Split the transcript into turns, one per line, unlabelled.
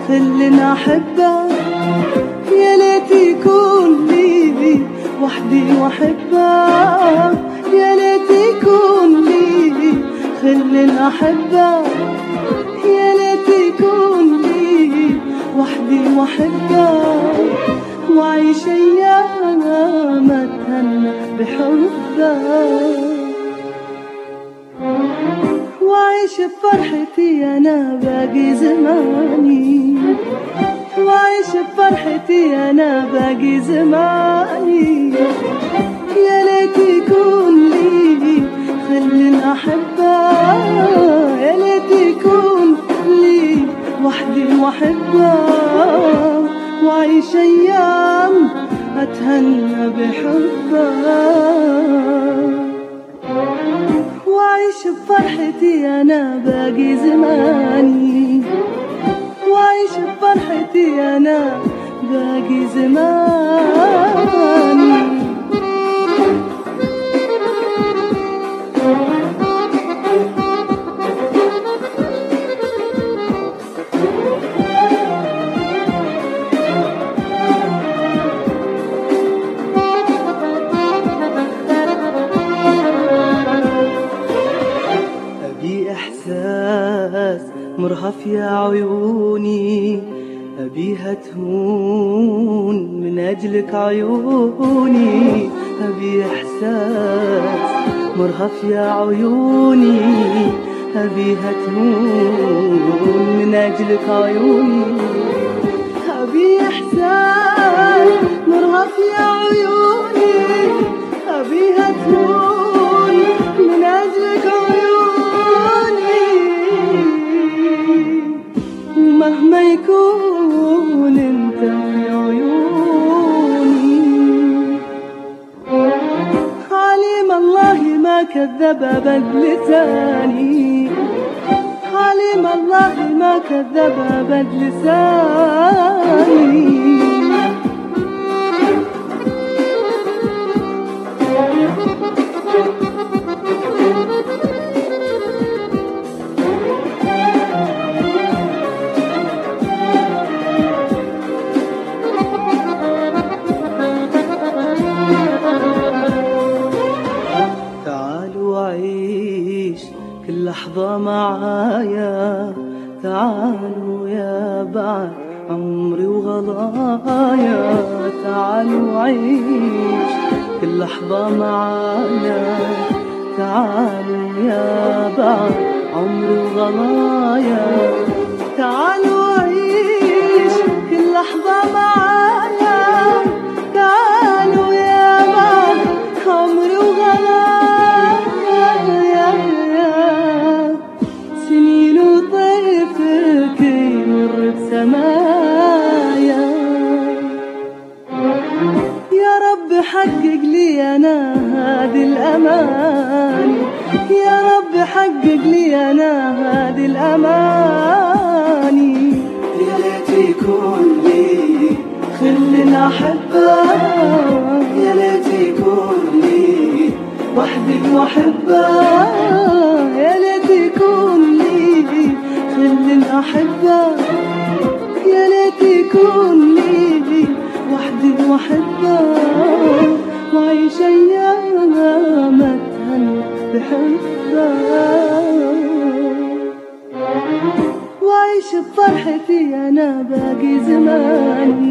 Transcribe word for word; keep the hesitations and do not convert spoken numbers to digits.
خلني أحبك، يا ليت يكون لي وحدي وأحبك، يا ليت يكون لي خلني أحبك، يا ليت يكون لي وحدي وأحبك، وعيش أيام أتهنى بحبك، وعيش بفرحتي أنا باقي زماني، وعيش بفرحتي أنا باقي زماني، يا ليت يكون لي خلني أحبك، يا ليت يكون لي وحدي وأحبك، وعيش أيام أتهنى بحبك، وعيش بفرحتي أنا باقي زماني، وعيش بفرحتي أنا باقي زماني. إحساس مرهف يا عيوني، أبيها تهون من أجلك عيوني، أبي إحساس مرهف يا عيوني، أبيها تهون من أجلك عيوني، أبي إحساس مرهف يا عيوني، أبيها تهون من أجلك عيوني، مهما يكون انت في عيوني، عليم الله ما كذب أبد لساني، عليم الله ما كذب أبد لساني، كل لحظة معايا، تعالوا يا بعد عمري وغلايا، تعالوا عيش كل لحظة معايا، تعالوا يا بعد عمري وغلايا، تعالوا عيش كل لحظة معايا، تعالوا يا بعد عمري وغلايا، سمايا يا رب حقق لي أنا هذه الأمان، يا رب حقق لي أنا هذه الأماني، يا ليت يكون لي خلني أحبك، يا ليت يكون لي وحدي وأحبك، يا ليت يكون لي خلني أحبك، يا ليت يكون لي وحدي وأحبك، وعيش أيام أتهنى بحبك، وعيش بفرحتي أنا باقي زماني.